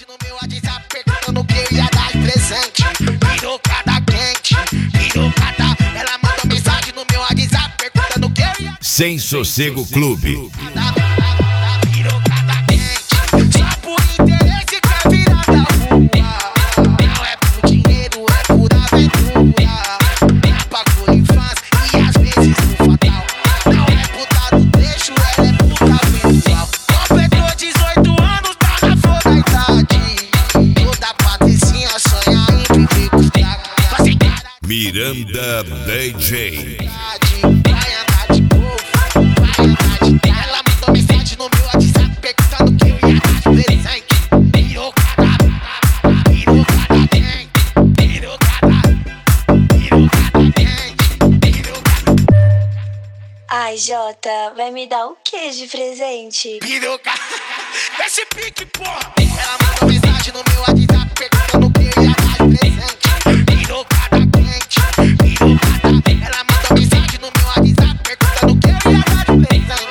no meu WhatsApp perguntando que eu ia dar de presente. Pirocada quente, pirocada. Ela mandou mensagem no meu WhatsApp perguntando que eu ia. Sem Sossego Clube. Pirocada quente, só por interesse quer virar da rua. Não é por dinheiro, é por aventura. Apagou a infância e às vezes no fatal. Não é puta do trecho, ela é puta virtual. Completou 18 anos, tá na flor da idade. Toda patricinha sonha em viver com os fracos. Miranda DJ. Vai andar de novo, vai andar de terra. Ela mandou mensagem no meu WhatsApp perguntando que eu ia dar de presente. Pirocada, pirocada quente, pirocada, pirocada quente, pirocada. Ai, Jota, vai me dar o que de presente? Pirocada, esse pique, porra. Ela mandou mensagem no meu WhatsApp perguntando que eu ia dar de presente. Pirocada quente, pirocada. Ela mandou mensagem no meu WhatsApp perguntando que eu ia dar de presente.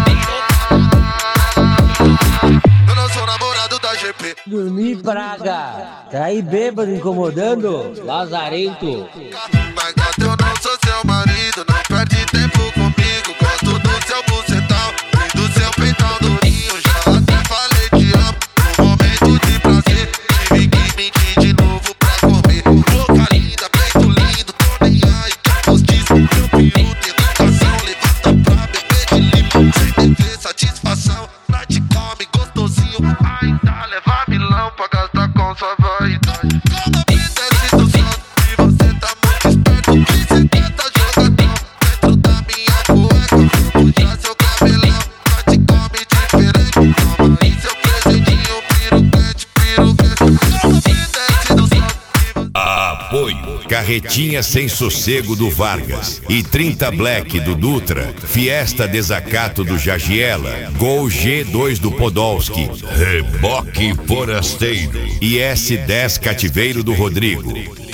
Eu não sou namorado da GP. Dormir, praga. Cair bêbado incomodando? Lazarento. Mas gato, eu não sou seu marido. Não perde tempo comigo. Gosto do seu bucetão e do seu peitão durinho. Já até falei te amo no momento de prazer. Tive que mentir de novo pra comer. Boca linda, peito lindo, tô nem aí. Que postiço, meu peru tem educação. Levanta pra beber de limão. Sem dever satisfação. Nós te come gostosinho. Ainda leva milão pra gastar com sua vaidade. Cada vez desce do salto e você tá muito esperto. Que cê tenta jogadão dentro da minha cueca. Vou puxar seu cabelão. Nós te come diferente. Toma aí seu presentinho. Piruquete, piruquete. Cada vez desce do salto e você... Apoio. Carretinha Sem Sossego do Vargas e 30 Black do Dutra, Fiesta Desacato do Jagiela, Gol G2 do Podolski, Reboque Forasteiro e S10 Cativeiro do Rodrigo.